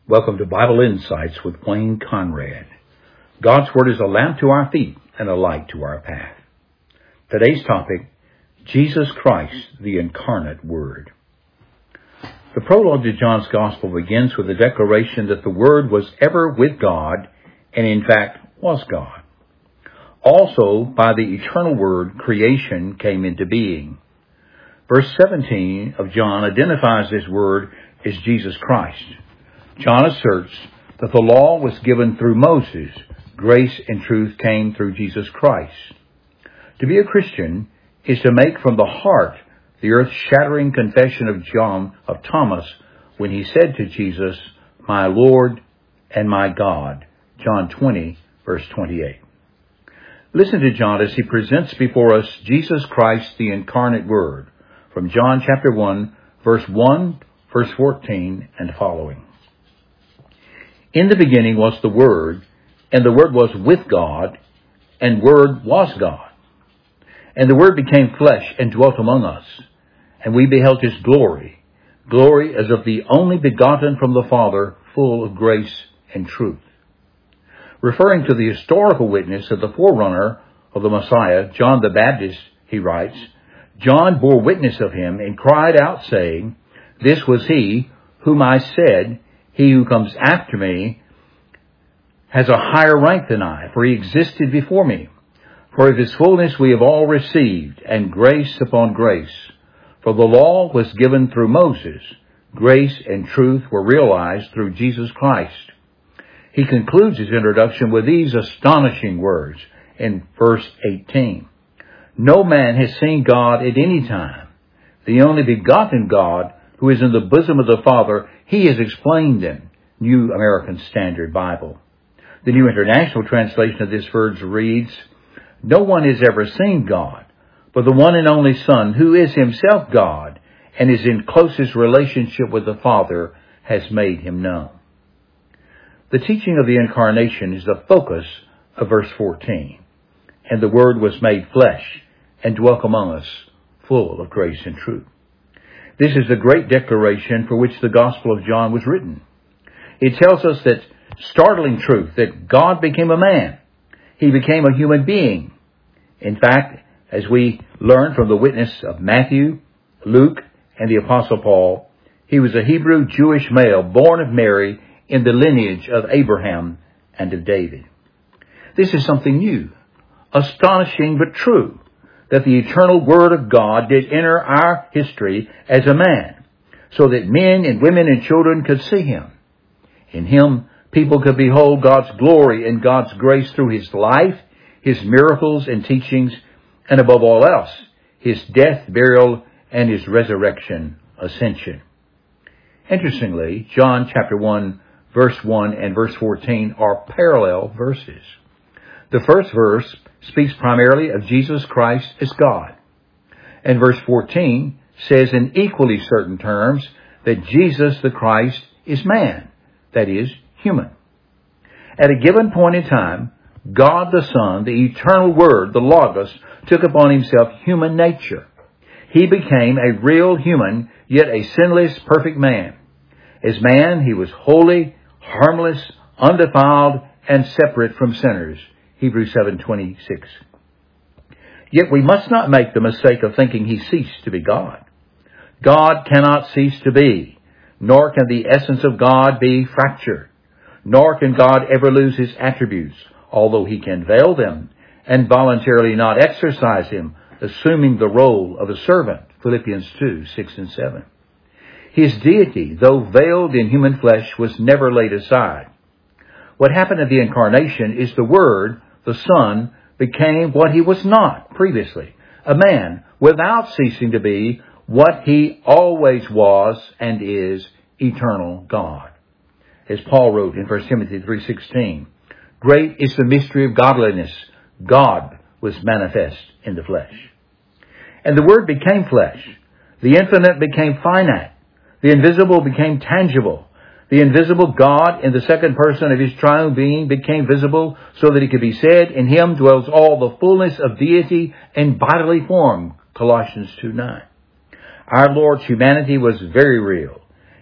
Welcome to Bible Insights with Wayne Conrad. God's Word is a lamp to our feet and a light to our path. Today's topic, Jesus Christ, the Incarnate Word. The prologue to John's Gospel begins with the declaration that the Word was ever with God and in fact was God. Also, by the eternal Word, creation came into being. Verse 17 of John identifies this Word as Jesus Christ. John asserts that the law was given through Moses. Grace and truth came through Jesus Christ. To be a Christian is to make from the heart the earth-shattering confession of Thomas when he said to Jesus, "My Lord and my God." John 20, verse 28. Listen to John as he presents before us Jesus Christ, the incarnate Word, from John chapter 1, verse 1, verse 14, and following. In the beginning was the Word, and the Word was with God, and Word was God. And the Word became flesh and dwelt among us, and we beheld His glory, glory as of the only begotten from the Father, full of grace and truth. Referring to the historical witness of the forerunner of the Messiah, John the Baptist, he writes, John bore witness of him and cried out, saying, "This was he whom I said, He who comes after me has a higher rank than I, for he existed before me. For of his fullness we have all received, and grace upon grace. For the law was given through Moses. Grace and truth were realized through Jesus Christ." He concludes his introduction with these astonishing words in verse 18. "No man has seen God at any time. The only begotten God, who is in the bosom of the Father, He has explained them." New American Standard Bible. The New International Translation of this verse reads, "No one has ever seen God, but the one and only Son, who is Himself God and is in closest relationship with the Father, has made Him known." The teaching of the Incarnation is the focus of verse 14. "And the Word was made flesh and dwelt among us, full of grace and truth." This is the great declaration for which the Gospel of John was written. It tells us that startling truth that God became a man. He became a human being. In fact, as we learn from the witness of Matthew, Luke, and the Apostle Paul, he was a Hebrew Jewish male born of Mary in the lineage of Abraham and of David. This is something new, astonishing but true, that the eternal Word of God did enter our history as a man, so that men and women and children could see Him. In Him, people could behold God's glory and God's grace through His life, His miracles and teachings, and above all else, His death, burial, and His resurrection, ascension. Interestingly, John chapter 1, verse 1 and verse 14 are parallel verses. The first verse speaks primarily of Jesus Christ as God. And verse 14 says in equally certain terms that Jesus the Christ is man, that is, human. At a given point in time, God the Son, the eternal Word, the Logos, took upon Himself human nature. He became a real human, yet a sinless, perfect man. As man, He was holy, harmless, undefiled, and separate from sinners. Hebrews 7:26. Yet we must not make the mistake of thinking He ceased to be God. God cannot cease to be, nor can the essence of God be fractured, nor can God ever lose His attributes, although He can veil them and voluntarily not exercise them, assuming the role of a servant, Philippians 2:6 and 7. His deity, though veiled in human flesh, was never laid aside. What happened at the Incarnation is the Word, the Son, became what He was not previously, a man without ceasing to be what He always was and is, eternal God. As Paul wrote in 1 Timothy 3:16, "Great is the mystery of godliness. God was manifest in the flesh." And the Word became flesh. The infinite became finite. The invisible became tangible. The invisible God in the second person of His triune being became visible so that it could be said, "In Him dwells all the fullness of deity in bodily form." Colossians 2:9. Our Lord's humanity was very real,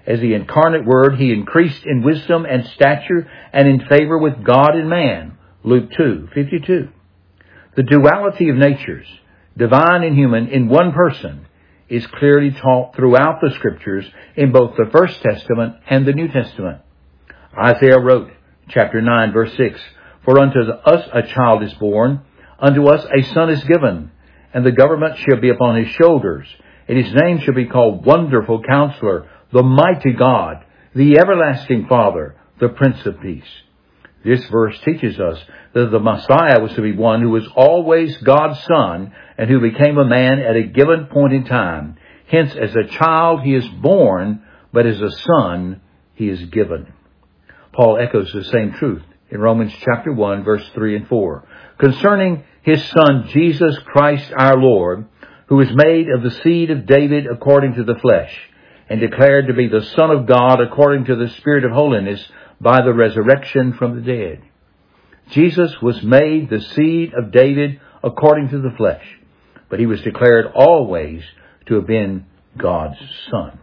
As the incarnate Word, He increased in wisdom and stature and in favor with God and man. Luke 2:52. The duality of natures, divine and human, in one person, is clearly taught throughout the Scriptures in both the First Testament and the New Testament. Isaiah wrote, chapter 9, verse 6, "For unto us a child is born, unto us a son is given, and the government shall be upon his shoulders, and his name shall be called Wonderful Counselor, the Mighty God, the Everlasting Father, the Prince of Peace." This verse teaches us that the Messiah was to be one who was always God's Son and who became a man at a given point in time. Hence, as a child he is born, but as a son he is given. Paul echoes the same truth in Romans chapter 1, verse 3 and 4. Concerning his Son, Jesus Christ our Lord, who is made of the seed of David according to the flesh, and declared to be the Son of God according to the Spirit of holiness by the resurrection from the dead. Jesus was made the seed of David according to the flesh, but he was declared always to have been God's Son.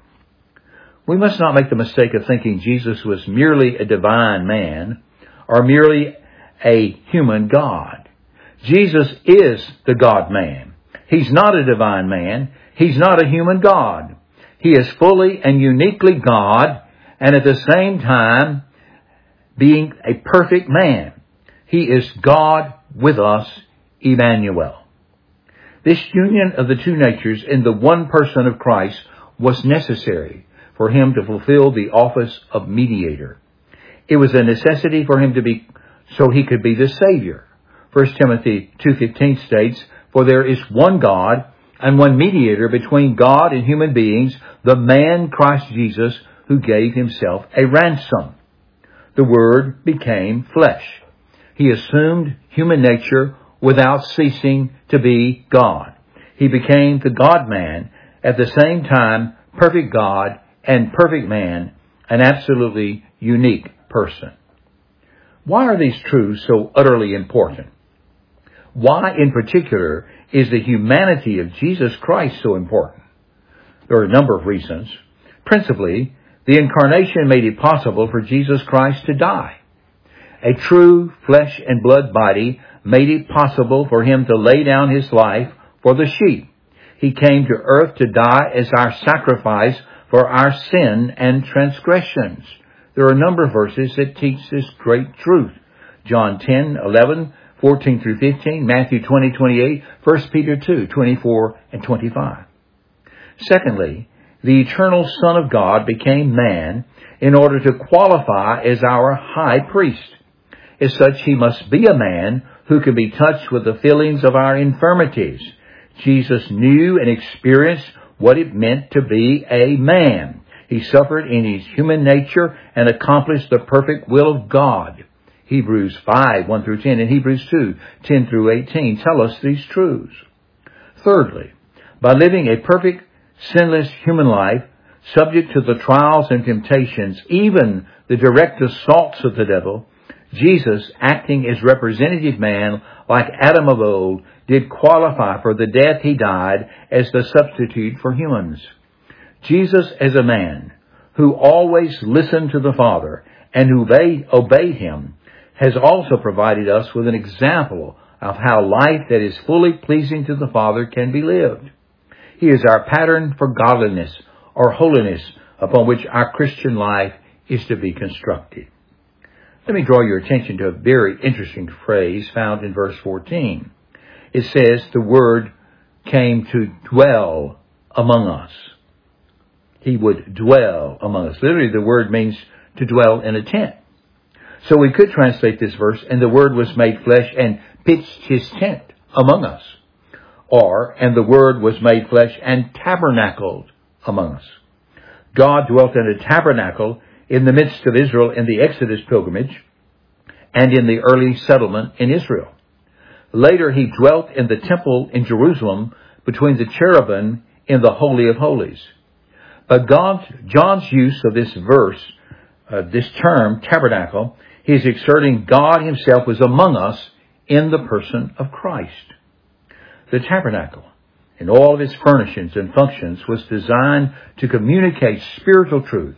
We must not make the mistake of thinking Jesus was merely a divine man or merely a human God. Jesus is the God-man. He's not a divine man. He's not a human God. He is fully and uniquely God, and at the same time being a perfect man. He is God with us, Emmanuel. This union of the two natures in the one person of Christ was necessary for him to fulfill the office of mediator. It was a necessity for him to be, so he could be the Savior. 1 Timothy 2:15 states, "For there is one God and one mediator between God and human beings, the man Christ Jesus, who gave himself a ransom." The Word became flesh. He assumed human nature without ceasing to be God. He became the God-man, at the same time perfect God and perfect man, an absolutely unique person. Why are these truths so utterly important? Why, in particular, is the humanity of Jesus Christ so important? There are a number of reasons. Principally, the incarnation made it possible for Jesus Christ to die. A true flesh and blood body made it possible for him to lay down his life for the sheep. He came to earth to die as our sacrifice for our sin and transgressions. There are a number of verses that teach this great truth. John 10:11, 14 through 15, Matthew 20:28, 1 Peter 2:24 and 25. Secondly, the eternal Son of God became man in order to qualify as our high priest. As such, he must be a man who can be touched with the feelings of our infirmities. Jesus knew and experienced what it meant to be a man. He suffered in his human nature and accomplished the perfect will of God. Hebrews 5, 1 through 10 and Hebrews 2, 10 through 18 tell us these truths. Thirdly, by living a perfect, sinless human life, subject to the trials and temptations, even the direct assaults of the devil, Jesus, acting as representative man like Adam of old, did qualify for the death he died as the substitute for humans. Jesus, as a man who always listened to the Father and who obeyed him, has also provided us with an example of how life that is fully pleasing to the Father can be lived. He is our pattern for godliness or holiness upon which our Christian life is to be constructed. Let me draw your attention to a very interesting phrase found in verse 14. It says, the Word came to dwell among us. He would dwell among us. Literally, the word means to dwell in a tent. So we could translate this verse, and the Word was made flesh and pitched his tent among us. Or, and the Word was made flesh and tabernacled among us. God dwelt in a tabernacle in the midst of Israel in the Exodus pilgrimage and in the early settlement in Israel. Later, he dwelt in the temple in Jerusalem between the cherubim in the Holy of Holies. But John's use of this verse, this term, tabernacle, he's exerting God himself was among us in the person of Christ. The tabernacle, in all of its furnishings and functions, was designed to communicate spiritual truth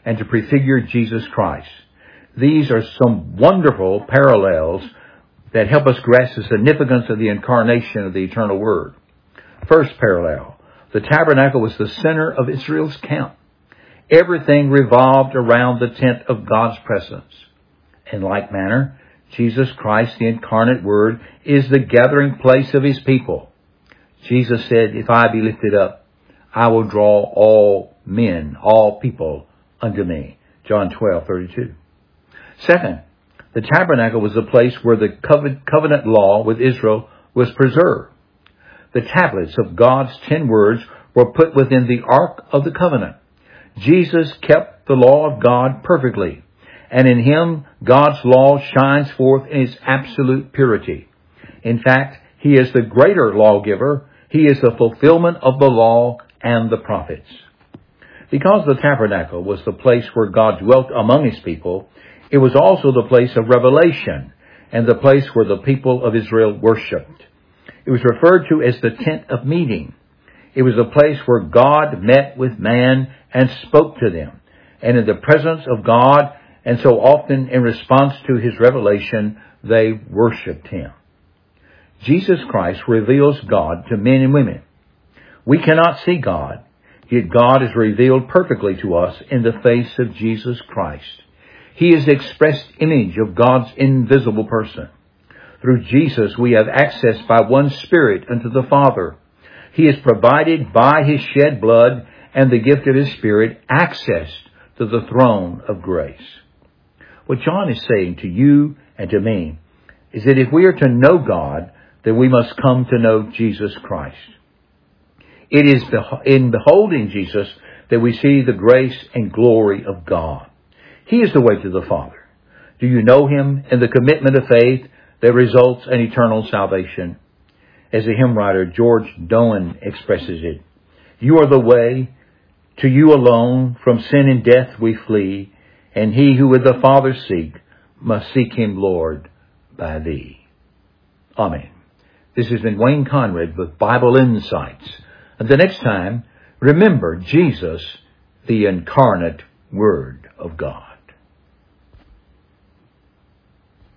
and to prefigure Jesus Christ. These are some wonderful parallels that help us grasp the significance of the incarnation of the eternal Word. First parallel, the tabernacle was the center of Israel's camp. Everything revolved around the tent of God's presence. In like manner, Jesus Christ, the incarnate Word, is the gathering place of His people. Jesus said, "If I be lifted up, I will draw all men, all people unto me." John 12:32. Second, the tabernacle was the place where the covenant law with Israel was preserved. The tablets of God's 10 words were put within the Ark of the Covenant. Jesus kept the law of God perfectly, and in Him God's law shines forth in its absolute purity. In fact, He is the greater lawgiver. He is the fulfillment of the law and the prophets. Because the tabernacle was the place where God dwelt among His people, it was also the place of revelation and the place where the people of Israel worshipped. It was referred to as the tent of meeting. It was a place where God met with man and spoke to them. And in the presence of God, and so often in response to His revelation, they worshipped Him. Jesus Christ reveals God to men and women. We cannot see God, yet God is revealed perfectly to us in the face of Jesus Christ. He is the expressed image of God's invisible person. Through Jesus, we have access by one Spirit unto the Father. He has provided by His shed blood and the gift of His Spirit access to the throne of grace. What John is saying to you and to me is that if we are to know God, then we must come to know Jesus Christ. It is in beholding Jesus that we see the grace and glory of God. He is the way to the Father. Do you know Him in the commitment of faith that results in eternal salvation? As the hymn writer George Doan expresses it, "You are the way, to you alone, from sin and death we flee, and he who with the Father seek, must seek Him, Lord, by Thee." Amen. This has been Wayne Conrad with Bible Insights. Until next time, remember Jesus, the incarnate Word of God.